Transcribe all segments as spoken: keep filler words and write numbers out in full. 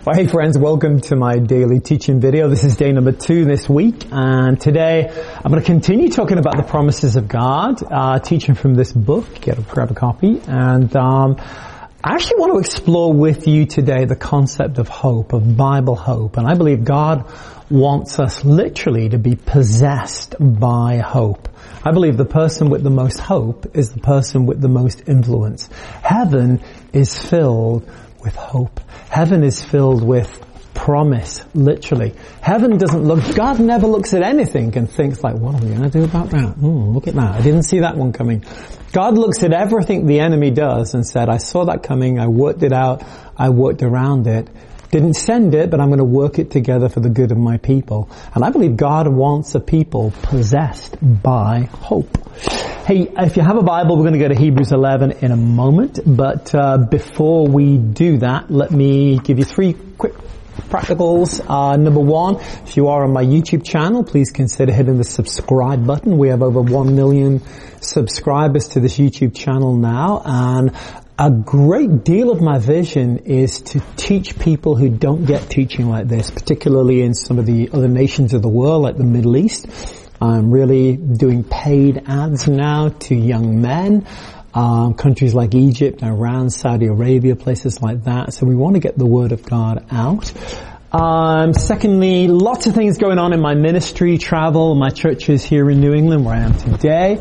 Well, hey friends, welcome to my daily teaching video. This is day number two this week, and today I'm going to continue talking about the promises of God, uh, teaching from this book. Get a, grab a copy, and um, I actually want to explore with you today the concept of hope, of Bible hope, and I believe God wants us literally to be possessed by hope. I believe the person with the most hope is the person with the most influence. Heaven is filled with hope. Heaven is filled with promise, literally. Heaven doesn't look, God never looks at anything and thinks like, what are we going to do about that? Mm, look at that. I didn't see that one coming. God looks at everything the enemy does and said, I saw that coming, I worked it out, I worked around it. Didn't send it, but I'm going to work it together for the good of my people. And I believe God wants a people possessed by hope. Hey, if you have a Bible, we're going to go to Hebrews eleven in a moment. But uh, before we do that, let me give you three quick practicals. Uh, number one, if you are on my YouTube channel, please consider hitting the subscribe button. We have over one million subscribers to this YouTube channel now, and a great deal of my vision is to teach people who don't get teaching like this, particularly in some of the other nations of the world, like the Middle East. I'm really doing paid ads now to young men, um, countries like Egypt, Iran, Saudi Arabia, places like that. So we want to get the Word of God out. Um, secondly, lots of things going on in my ministry, travel, my churches here in New England, where I am today.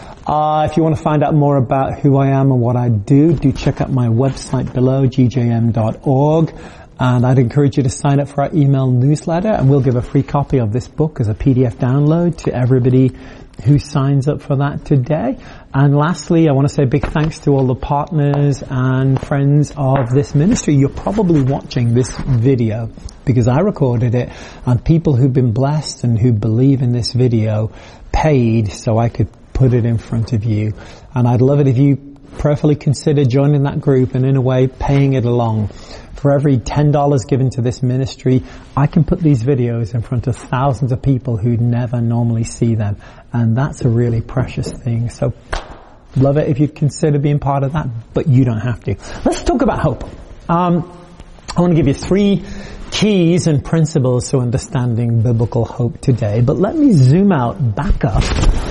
Uh, if you want to find out more about who I am and what I do, do check out my website below, g j m dot org. And I'd encourage you to sign up for our email newsletter, and we'll give a free copy of this book as a P D F download to everybody who signs up for that today. And lastly, I want to say a big thanks to all the partners and friends of this ministry. You're probably watching this video because I recorded it, and people who've been blessed and who believe in this video paid so I could put it in front of you. And I'd love it if you prayerfully consider joining that group and in a way paying it along. For every ten dollars given to this ministry, I can put these videos in front of thousands of people who never normally see them. And that's a really precious thing. So love it if you'd consider being part of that, but you don't have to. Let's talk about hope. Um, I want to give you three keys and principles to understanding biblical hope today, but let me zoom out, back up,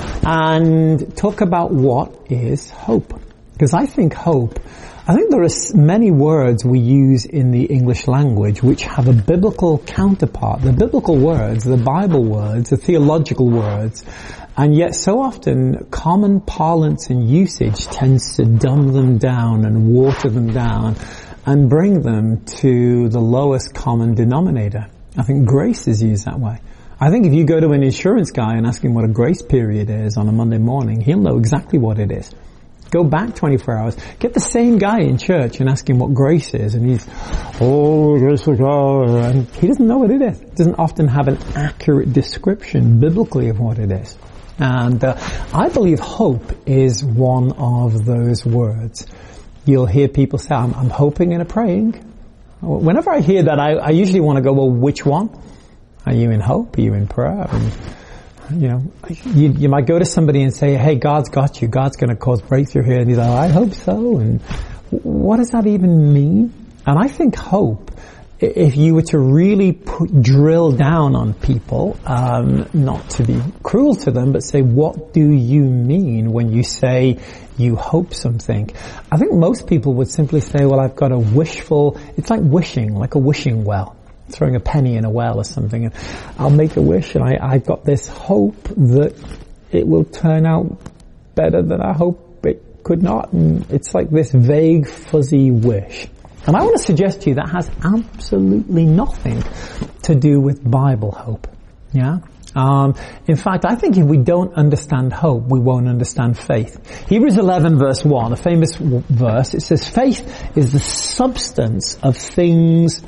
and talk about what is hope. Because I think hope, I think there are many words we use in the English language which have a biblical counterpart. The biblical words, the Bible words, the theological words, and yet so often common parlance and usage tends to dumb them down and water them down and bring them to the lowest common denominator. I think grace is used that way. I think if you go to an insurance guy and ask him what a grace period is on a Monday morning, he'll know exactly what it is. Go back twenty-four hours. Get the same guy in church and ask him what grace is, and he's, oh, grace of God, and he doesn't know what it is. He doesn't often have an accurate description biblically of what it is. And uh, I believe hope is one of those words. You'll hear people say, I'm, I'm hoping and a praying. Whenever I hear that, I, I usually want to go, well, which one? Are you in hope? Are you in prayer? And, you know, you, you might go to somebody and say, hey, God's got you. God's going to cause breakthrough here. And he's like, I hope so. And what does that even mean? And I think hope, if you were to really put, drill down on people, um, not to be cruel to them, but say, what do you mean when you say you hope something? I think most people would simply say, well, I've got a wishful, it's like wishing, like a wishing well. Throwing a penny in a well or something, and I'll make a wish, and I, I've got this hope that it will turn out better than I hope it could not. And it's like this vague, fuzzy wish. And I want to suggest to you that has absolutely nothing to do with Bible hope. Yeah? Um, in fact, I think if we don't understand hope, we won't understand faith. Hebrews eleven verse one, a famous verse, it says, faith is the substance of things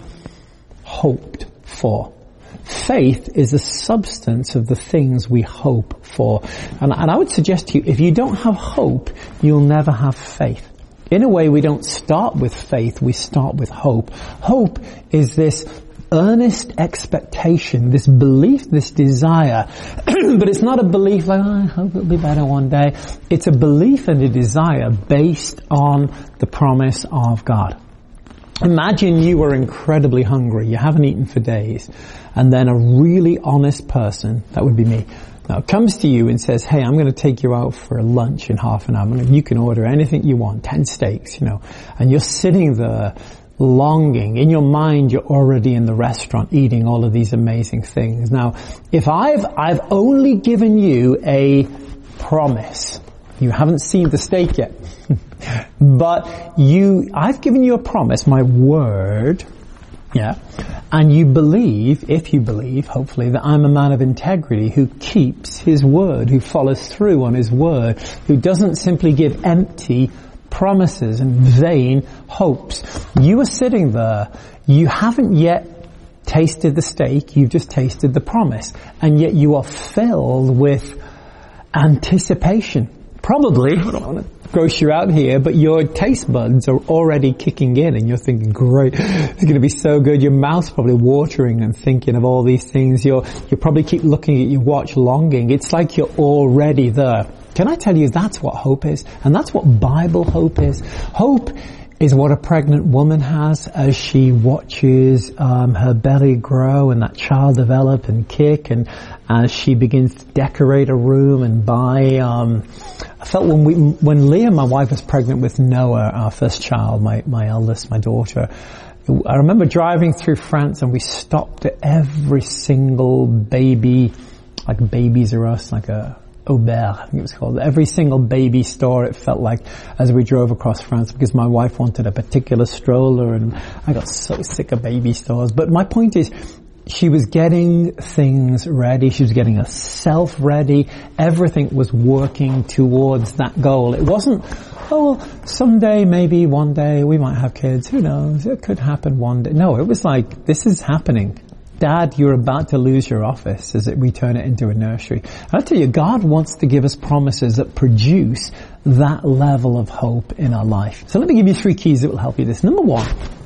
hoped for. Faith is the substance of the things we hope for. And, and I would suggest to you, if you don't have hope, you'll never have faith. In a way, we don't start with faith, we start with hope. Hope is this earnest expectation, this belief, this desire. But it's not a belief like, oh, I hope it'll be better one day. It's a belief and a desire based on the promise of God. Imagine you were incredibly hungry, you haven't eaten for days, and then a really honest person, that would be me, now comes to you and says, hey, I'm going to take you out for lunch in half an hour. You can order anything you want, ten steaks, you know, and you're sitting there longing. In your mind, you're already in the restaurant eating all of these amazing things. Now, if I've, I've only given you a promise, you haven't seen the steak yet, but you, I've given you a promise, my word, yeah, and you believe, if you believe, hopefully, that I'm a man of integrity who keeps his word, who follows through on his word, who doesn't simply give empty promises and vain hopes. You are sitting there, you haven't yet tasted the steak, you've just tasted the promise, and yet you are filled with anticipation. Probably, I don't want to gross you out here, but your taste buds are already kicking in and you're thinking, great, it's going to be so good. Your mouth's probably watering and thinking of all these things. You're, you probably keep looking at your watch longing. It's like you're already there. Can I tell you, that's what hope is? And that's what Bible hope is. Hope is what a pregnant woman has as she watches um, her belly grow and that child develop and kick, and as she begins to decorate a room and buy. Um, I felt when we, when Leah, my wife, was pregnant with Noah, our first child, my my eldest, my daughter. I remember driving through France and we stopped at every single baby, like Babies R Us, like a Aubert, I think it was called. Every single baby store, it felt like, as we drove across France, because my wife wanted a particular stroller and I got so sick of baby stores. But my point is, she was getting things ready. She was getting herself ready. Everything was working towards that goal. It wasn't, oh, well, someday, maybe one day, we might have kids. Who knows? It could happen one day. No, it was like, this is happening. Dad, you're about to lose your office as we turn it into a nursery. And I tell you, God wants to give us promises that produce that level of hope in our life. So let me give you three keys that will help you this. Number one,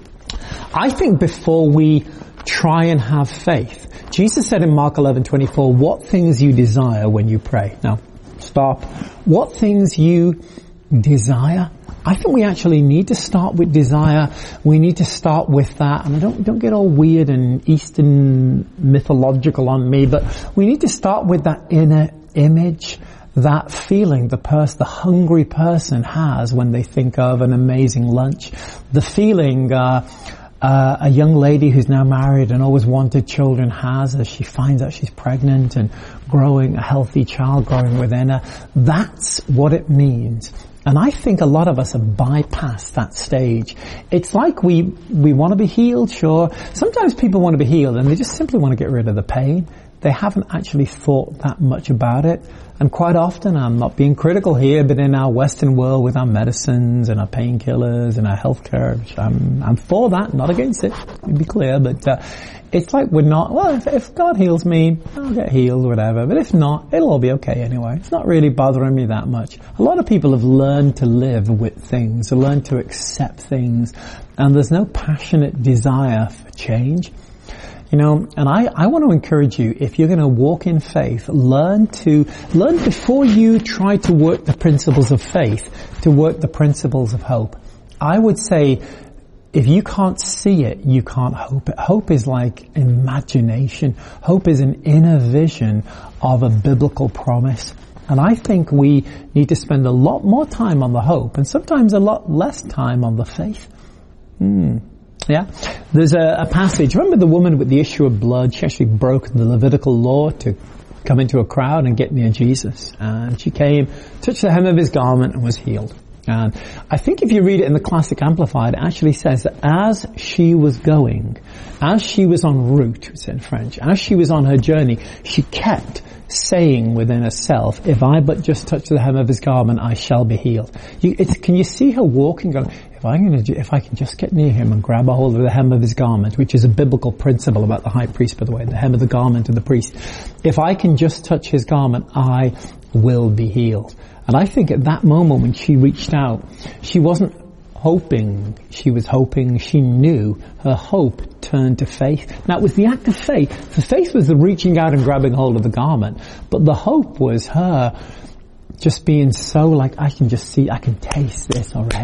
I think before we try and have faith, Jesus said in Mark eleven twenty-four, what things you desire when you pray. Now, stop. What things you desire? I think we actually need to start with desire. We need to start with that. And don't, don't get all weird and Eastern mythological on me, but we need to start with that inner image, that feeling the person, the hungry person has when they think of an amazing lunch. The feeling, uh, uh, a young lady who's now married and always wanted children has as she finds out she's pregnant and growing a healthy child growing within her. That's what it means. And I think a lot of us have bypassed that stage. It's like we, we want to be healed, sure. Sometimes people want to be healed and they just simply want to get rid of the pain. They haven't actually thought that much about it. And quite often, I'm not being critical here, but in our Western world with our medicines and our painkillers and our healthcare, which I'm, I'm for that, not against it, to be clear, but, uh, it's like we're not, well, if, if God heals me, I'll get healed, whatever, but if not, it'll all be okay anyway. It's not really bothering me that much. A lot of people have learned to live with things, to learn to accept things, and there's no passionate desire for change. You know, and I, I want to encourage you, if you're going to walk in faith, learn to, learn before you try to work the principles of faith, to work the principles of hope. I would say, if you can't see it, you can't hope it. Hope is like imagination. Hope is an inner vision of a biblical promise. And I think we need to spend a lot more time on the hope and sometimes a lot less time on the faith. Hmm. Yeah, there's a, a passage. Remember the woman with the issue of blood? She actually broke the Levitical law to come into a crowd and get near Jesus. And she came, touched the hem of his garment and was healed. And I think if you read it in the Classic Amplified, it actually says that as she was going, as she was en route, it's in French, as she was on her journey, she kept saying within herself, if I but just touch the hem of his garment, I shall be healed. You, it's, can you see her walking, going, if I'm going to, if I can just get near him and grab a hold of the hem of his garment, which is a biblical principle about the high priest, by the way, the hem of the garment of the priest. If I can just touch his garment, I will be healed. And I think at that moment when she reached out, she wasn't hoping, she was hoping, she knew her hope turned to faith. Now it was the act of faith. The faith was the reaching out and grabbing hold of the garment, but the hope was her just being so like, I can just see, I can taste this already.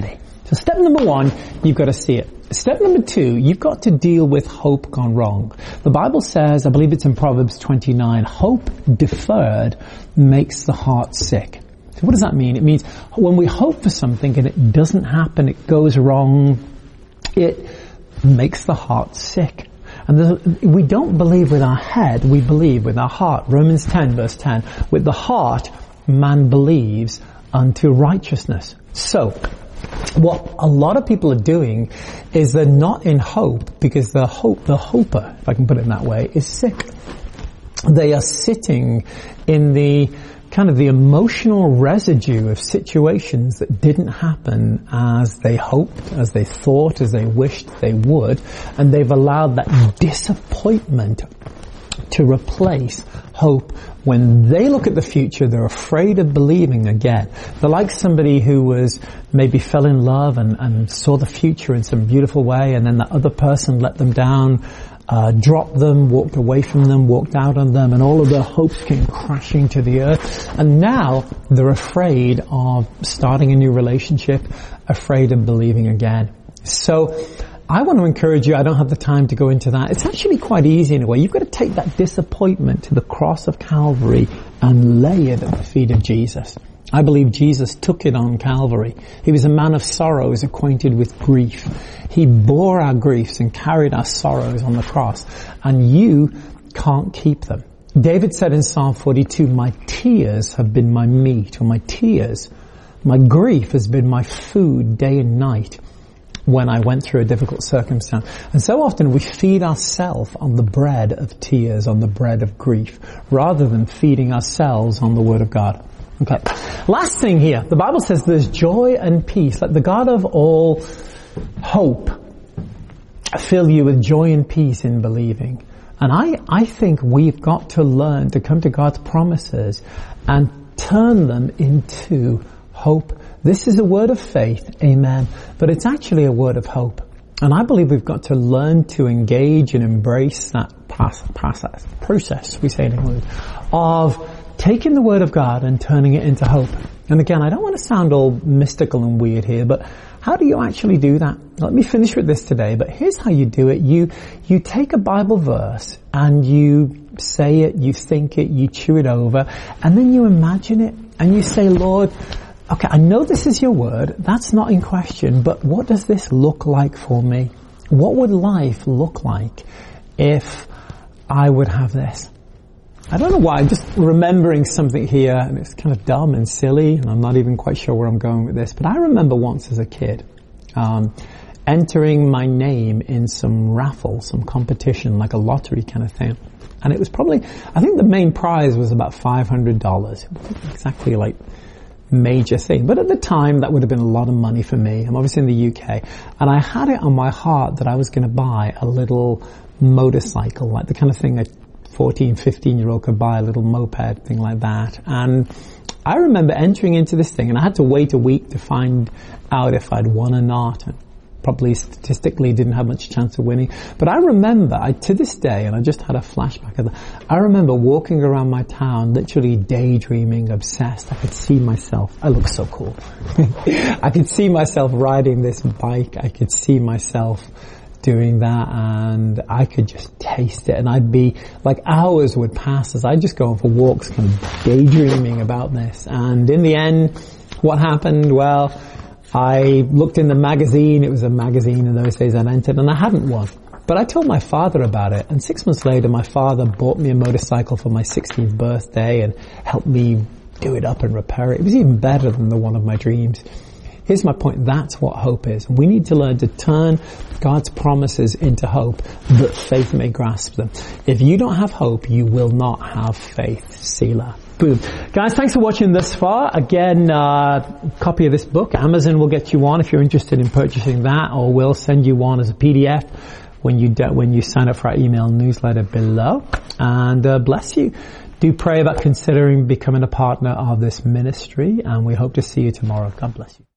So step number one, you've got to see it. Step number two, you've got to deal with hope gone wrong. The Bible says, I believe it's in Proverbs twenty-nine, hope deferred makes the heart sick. So what does that mean? It means when we hope for something and it doesn't happen, it goes wrong, it makes the heart sick. And the, we don't believe with our head, we believe with our heart. Romans ten verse ten, with the heart man believes unto righteousness. So, what a lot of people are doing is they're not in hope because the hope, the hoper, if I can put it in that way, is sick. They are sitting in the kind of the emotional residue of situations that didn't happen as they hoped, as they thought, as they wished they would, and they've allowed that disappointment to replace hope. When they look at the future, they're afraid of believing again. They're like somebody who was maybe fell in love and, and saw the future in some beautiful way, and then that other person let them down, uh, dropped them, walked away from them, walked out on them, and all of their hopes came crashing to the earth. And now they're afraid of starting a new relationship, afraid of believing again. So I want to encourage you, I don't have the time to go into that. It's actually quite easy in a way. You've got to take that disappointment to the cross of Calvary and lay it at the feet of Jesus. I believe Jesus took it on Calvary. He was a man of sorrows, acquainted with grief. He bore our griefs and carried our sorrows on the cross. And you can't keep them. David said in Psalm forty-two, my tears have been my meat, or my tears, my grief has been my food day and night when I went through a difficult circumstance. And so often we feed ourselves on the bread of tears, on the bread of grief, rather than feeding ourselves on the Word of God. Okay. Last thing here. The Bible says there's joy and peace. Let the God of all hope fill you with joy and peace in believing. And I, I think we've got to learn to come to God's promises and turn them into hope. This is a word of faith, amen, but it's actually a word of hope. And I believe we've got to learn to engage and embrace that process, process, we say in English, of taking the Word of God and turning it into hope. And again, I don't want to sound all mystical and weird here, but how do you actually do that? Let me finish with this today, but here's how you do it. You, you take a Bible verse and you say it, you think it, you chew it over, and then you imagine it and you say, Lord, okay, I know this is your word, that's not in question, but what does this look like for me? What would life look like if I would have this? I don't know why, I'm just remembering something here, and it's kind of dumb and silly, and I'm not even quite sure where I'm going with this, but I remember once as a kid, um, entering my name in some raffle, some competition, like a lottery kind of thing. And it was probably, I think the main prize was about five hundred dollars. It wasn't exactly like major thing, but at the time that would have been a lot of money for me. I'm obviously in the U K, and I had it on my heart that I was going to buy a little motorcycle, like the kind of thing a fourteen, fifteen year old could buy, a little moped, thing like that. And I remember entering into this thing, and I had to wait a week to find out if I'd won or not. And probably statistically didn't have much chance of winning. But I remember, I, to this day, and I just had a flashback of that, I remember walking around my town, literally daydreaming, obsessed. I could see myself, I look so cool. I could see myself riding this bike. I could see myself doing that, and I could just taste it, and I'd be, like, hours would pass as I'd just go on for walks kind of daydreaming about this. And in the end, what happened? Well, I looked in the magazine. It was a magazine in those days I'd entered, and I hadn't won. But I told my father about it, and six months later my father bought me a motorcycle for my sixteenth birthday and helped me do it up and repair it. It was even better than the one of my dreams. Here's my point. That's what hope is. We need to learn to turn God's promises into hope that faith may grasp them. If you don't have hope, you will not have faith. Selah. Boom. Guys, thanks for watching this far. Again, uh, copy of this book. Amazon will get you one if you're interested in purchasing that, or we'll send you one as a P D F when you do, when you sign up for our email newsletter below. And uh, bless you. Do pray about considering becoming a partner of this ministry, and we hope to see you tomorrow. God bless you.